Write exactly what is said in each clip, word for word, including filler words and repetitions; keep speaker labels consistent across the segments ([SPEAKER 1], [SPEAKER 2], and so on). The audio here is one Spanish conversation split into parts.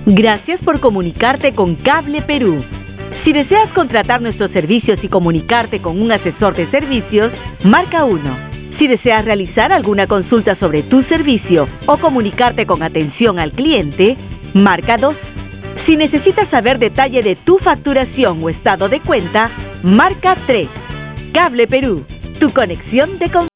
[SPEAKER 1] Gracias por comunicarte con Cable Perú. Si deseas contratar nuestros servicios y comunicarte con un asesor de servicios, marca uno. Si deseas realizar alguna consulta sobre tu servicio o comunicarte con atención al cliente, marca dos. Si necesitas saber detalle de tu facturación o estado de cuenta, marca tres. Cable Perú, tu conexión de confianza.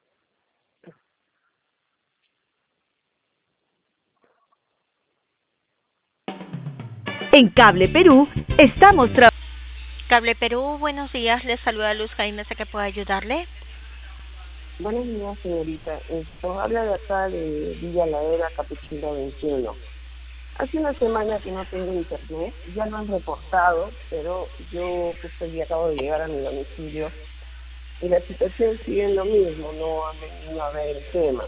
[SPEAKER 1] En Cable Perú estamos trabajando.
[SPEAKER 2] Cable Perú, buenos días. Les saluda Luz Jaime, ¿sé que puedo ayudarle?
[SPEAKER 3] Buenos días, señorita. Esto habla de acá de Villa La Era, Capuchino veintiuno. Hace una semana que no tengo internet, ya lo han reportado, pero yo pues hoy acabo de llegar a mi domicilio y la situación sigue en lo mismo, no han venido a ver el tema.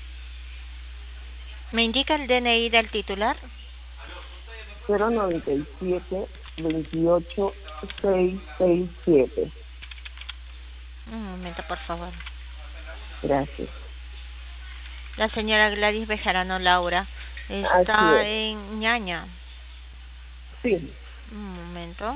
[SPEAKER 2] ¿Me indica el D N I del titular?
[SPEAKER 3] cero noventa y siete, veintiocho, seiscientos sesenta y siete.
[SPEAKER 2] Un momento, por favor.
[SPEAKER 3] Gracias.
[SPEAKER 2] La señora Gladys Bejarano Laura está en Ñaña.
[SPEAKER 3] Sí.
[SPEAKER 2] Un momento.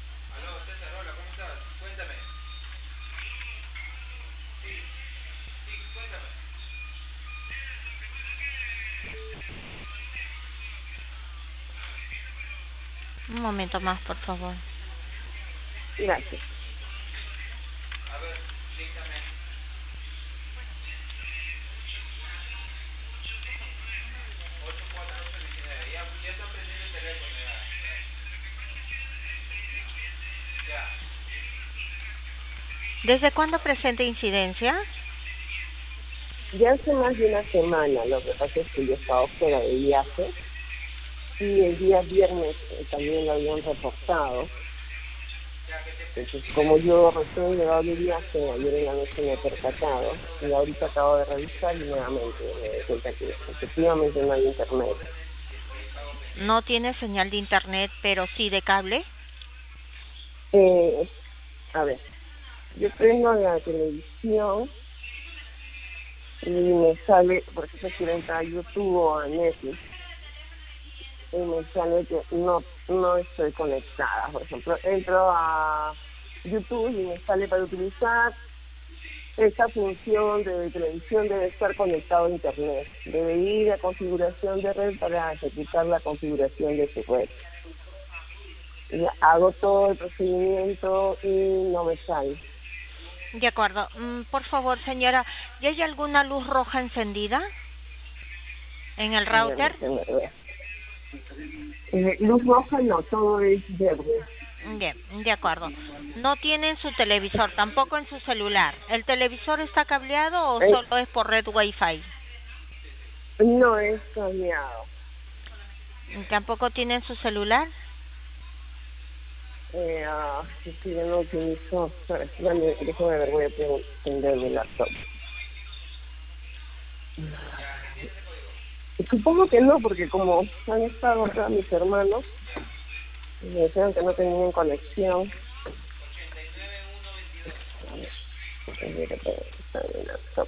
[SPEAKER 2] Un momento más, por favor.
[SPEAKER 3] Gracias.
[SPEAKER 2] ¿Desde cuándo presenta incidencia?
[SPEAKER 3] Ya hace más de una semana, lo que pasa es que yo estaba fuera de viaje y el día viernes eh, también lo habían reportado. Entonces, como yo recién llegado de viaje, ayer en la noche me he percatado y ahorita acabo de revisar y nuevamente me doy cuenta que efectivamente no hay internet.
[SPEAKER 2] No tiene señal de internet, pero sí de cable.
[SPEAKER 3] Eh, a ver, yo prendo la televisión y me sale, por ejemplo, si entrar a YouTube o a Netflix, y me sale que no, no estoy conectada. Por ejemplo, entro a YouTube y me sale para utilizar esta función de televisión debe estar conectado a internet. Debe ir a configuración de red para ejecutar la configuración de su red. Y hago todo el procedimiento y no me sale.
[SPEAKER 2] De acuerdo. Mm, por favor, señora, ¿y hay alguna luz roja encendida en el router?
[SPEAKER 3] Eh, luz roja no, todo es verde.
[SPEAKER 2] Bien, de acuerdo. ¿No tiene en su televisor, tampoco en su celular? ¿El televisor está cableado o
[SPEAKER 3] eh,
[SPEAKER 2] solo es por red Wi-Fi?
[SPEAKER 3] No es cableado.
[SPEAKER 2] ¿Tampoco tiene en su celular?
[SPEAKER 3] Eh, uh, si sí, yo no utilizo, déjame, déjame ver, voy a prender mi laptop. Supongo que no, porque como han estado acá mis hermanos, me dijeron que no tenían conexión. A ver, tendría que estar en mi laptop.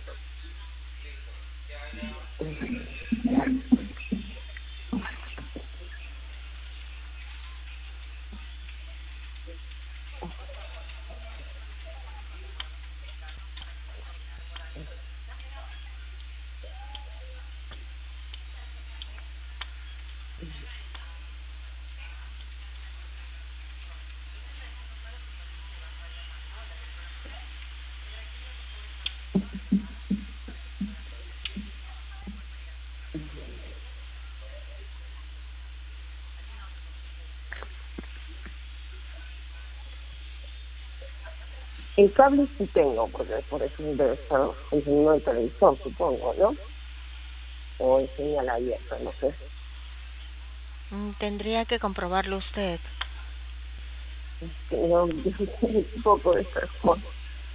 [SPEAKER 3] El cable sí tengo, porque por eso debe estar encendiendo el televisor, supongo, ¿no? O en señal abierta, no sé.
[SPEAKER 2] Mm, tendría que comprobarlo usted.
[SPEAKER 3] No, yo sé un poco de estas cosas.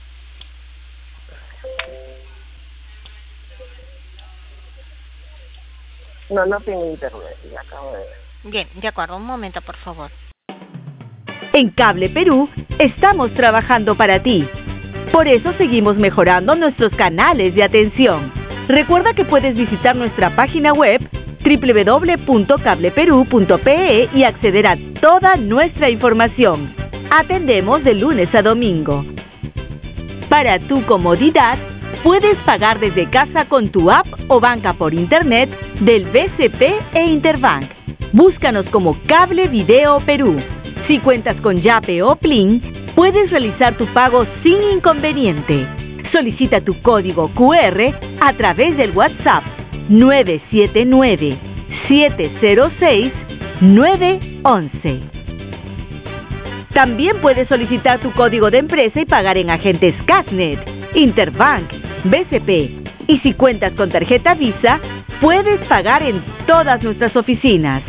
[SPEAKER 3] No, no tengo internet, ya acabo de ver.
[SPEAKER 2] Bien, de acuerdo. Un momento, por favor.
[SPEAKER 1] En Cable Perú estamos trabajando para ti. Por eso seguimos mejorando nuestros canales de atención. Recuerda que puedes visitar nuestra página web doble u doble u doble u punto cable perú punto pe e y acceder a toda nuestra información. Atendemos de lunes a domingo. Para tu comodidad, puedes pagar desde casa con tu app o banca por internet del B C P e Interbank. Búscanos como Cable Video Perú. Si cuentas con Yape o Plin, puedes realizar tu pago sin inconveniente. Solicita tu código cu erre a través del WhatsApp nueve siete nueve, siete cero seis, nueve once. También puedes solicitar tu código de empresa y pagar en agentes Casnet, Interbank, B C P. Y si cuentas con tarjeta Visa, puedes pagar en todas nuestras oficinas.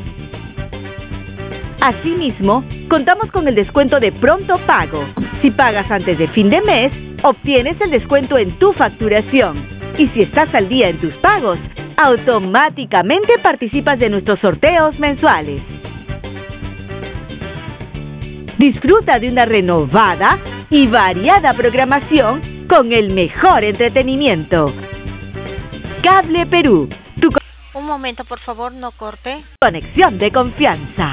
[SPEAKER 1] Asimismo, contamos con el descuento de pronto pago. Si pagas antes de fin de mes, obtienes el descuento en tu facturación. Y si estás al día en tus pagos, automáticamente participas de nuestros sorteos mensuales. Disfruta de una renovada y variada programación con el mejor entretenimiento. Cable Perú, tu
[SPEAKER 2] Un momento, por favor, no corte.
[SPEAKER 1] conexión de confianza.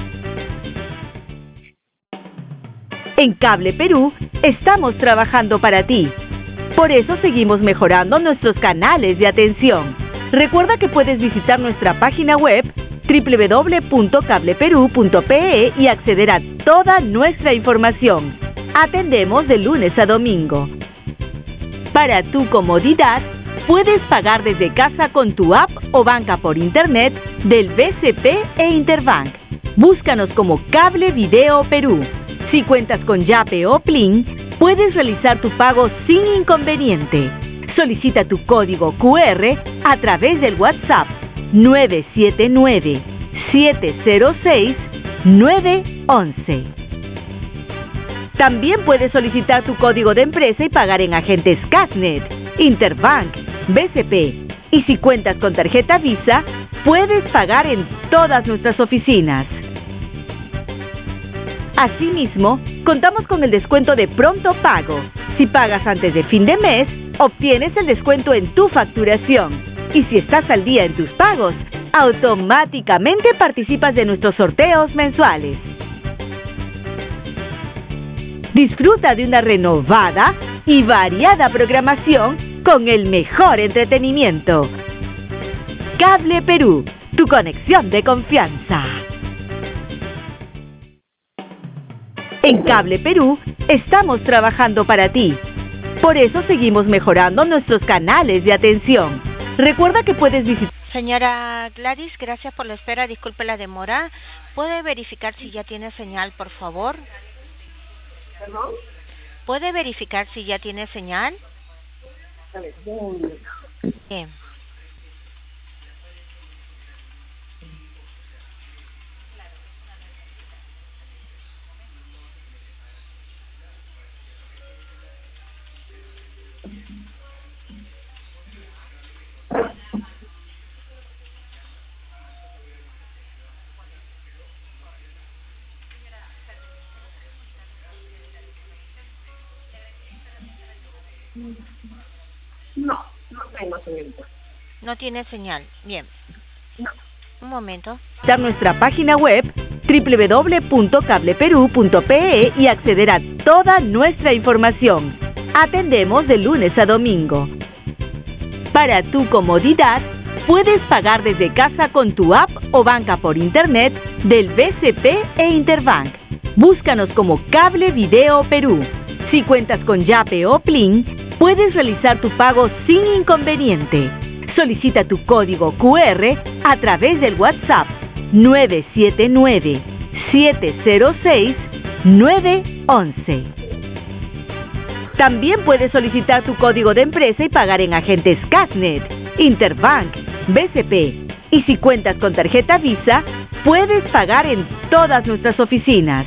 [SPEAKER 1] En Cable Perú estamos trabajando para ti. Por eso seguimos mejorando nuestros canales de atención. Recuerda que puedes visitar nuestra página web doble u doble u doble u punto cable perú punto pe e y acceder a toda nuestra información. Atendemos de lunes a domingo. Para tu comodidad, puedes pagar desde casa con tu app o banca por internet del B C P e Interbank. Búscanos como Cable Video Perú. Si cuentas con Yape o Plin, puedes realizar tu pago sin inconveniente. Solicita tu código cu erre a través del WhatsApp nueve siete nueve, siete cero seis, nueve once. También puedes solicitar tu código de empresa y pagar en agentes Casnet, Interbank, B C P. Y si cuentas con tarjeta Visa, puedes pagar en todas nuestras oficinas. Asimismo, contamos con el descuento de pronto pago. Si pagas antes de fin de mes, obtienes el descuento en tu facturación. Y si estás al día en tus pagos, automáticamente participas de nuestros sorteos mensuales. Disfruta de una renovada y variada programación con el mejor entretenimiento. Cable Perú, tu conexión de confianza. En Cable Perú estamos trabajando para ti. Por eso seguimos mejorando nuestros canales de atención. Recuerda que puedes visitar...
[SPEAKER 2] Señora Gladys, gracias por la espera. Disculpe la demora. ¿Puede verificar si ya tiene señal, por favor?
[SPEAKER 3] ¿Perdón?
[SPEAKER 2] ¿Puede verificar si ya tiene señal?
[SPEAKER 3] A ver, ya un minuto.
[SPEAKER 2] Bien.
[SPEAKER 3] No, no tengo señorita.
[SPEAKER 2] No tiene señal. Bien.
[SPEAKER 3] No.
[SPEAKER 2] Un momento.
[SPEAKER 1] Visitar nuestra página web doble u doble u doble u punto cable perú punto pe e y acceder a toda nuestra información. Atendemos de lunes a domingo. Para tu comodidad, puedes pagar desde casa con tu app o banca por internet del B C P e Interbank. Búscanos como Cable Video Perú. Si cuentas con Yape o Plin, puedes realizar tu pago sin inconveniente. Solicita tu código cu erre a través del WhatsApp nueve siete nueve, siete cero seis, nueve once. También puedes solicitar tu código de empresa y pagar en agentes Casnet, Interbank, B C P. Y si cuentas con tarjeta Visa, puedes pagar en todas nuestras oficinas.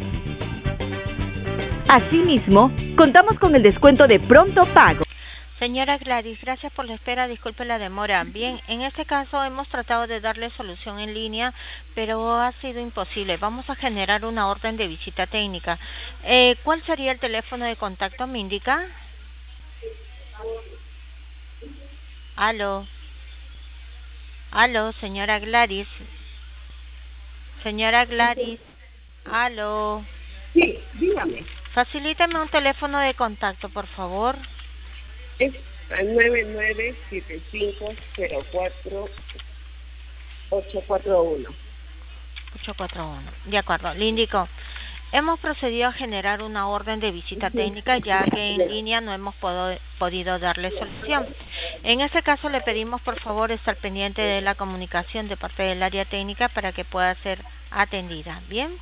[SPEAKER 1] Asimismo, contamos con el descuento de pronto pago.
[SPEAKER 2] Señora Gladys, gracias por la espera. Disculpe la demora. Bien, en este caso hemos tratado de darle solución en línea, pero ha sido imposible. Vamos a generar una orden de visita técnica. Eh, ¿Cuál sería el teléfono de contacto? ¿Me indica? ¿Aló? Aló, señora Gladys. Señora Gladys. Aló.
[SPEAKER 3] Sí, dígame.
[SPEAKER 2] Facilítame un teléfono de contacto, por favor.
[SPEAKER 3] Es al nueve nueve siete cinco cero cuatro ocho cuatro uno.
[SPEAKER 2] ocho cuatro uno. De acuerdo, le indico. Hemos procedido a generar una orden de visita técnica ya que en línea no hemos podo, podido darle solución. En este caso le pedimos por favor estar pendiente de la comunicación de parte del área técnica para que pueda ser atendida. ¿Bien?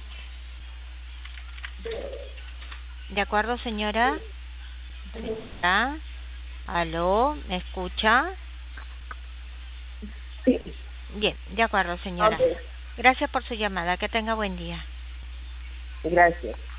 [SPEAKER 2] ¿De acuerdo, señora? ¿Señora? ¿Aló? ¿Me escucha?
[SPEAKER 3] Sí.
[SPEAKER 2] Bien, de acuerdo, señora.
[SPEAKER 3] Okay.
[SPEAKER 2] Gracias por su llamada. Que tenga buen día.
[SPEAKER 3] Gracias.